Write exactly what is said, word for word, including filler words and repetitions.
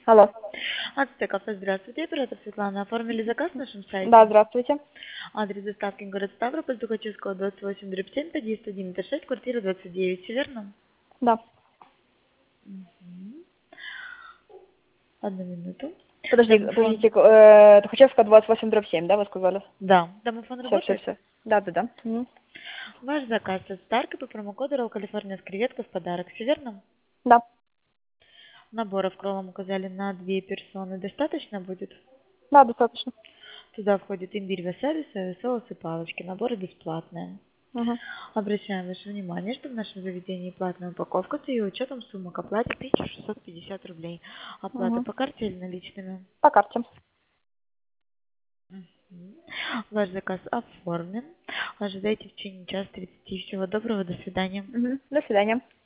Алло. Ацтек кафе, здравствуйте. Оператор Светлана. Оформили заказ на нашем сайте? Да, здравствуйте. Адрес доставки город Ставрополь, Тухачевского, двадцать восемь, дробь семь, подъезд один, это шесть, квартира двадцать девять, все верно? Да. Мгм. Одну минуту. Подожди, Домофон. подождите, э, Тухачевская двадцать восемь дробь семь, да, вы сказали? Да. Домофон Все, все, работает? все. Да, да, да. Мгм. Ваш заказ от Старка по промокоду Roll California с креветкой в подарок, все верно? Да. Наборов кролом указали на две персоны. Достаточно будет? Да, достаточно. Туда входит имбирь, васаби, соевый соус и палочки. Наборы бесплатные. Угу. Обращаем ваше внимание, что в нашем заведении платная упаковка с ее учетом сумма к оплате тысяча шестьсот пятьдесят рублей. Оплата Угу. по карте или наличными. По карте. Мгм. Ваш заказ оформлен. Ожидайте в течение часа тридцати. Всего доброго, до свидания. Угу. До свидания.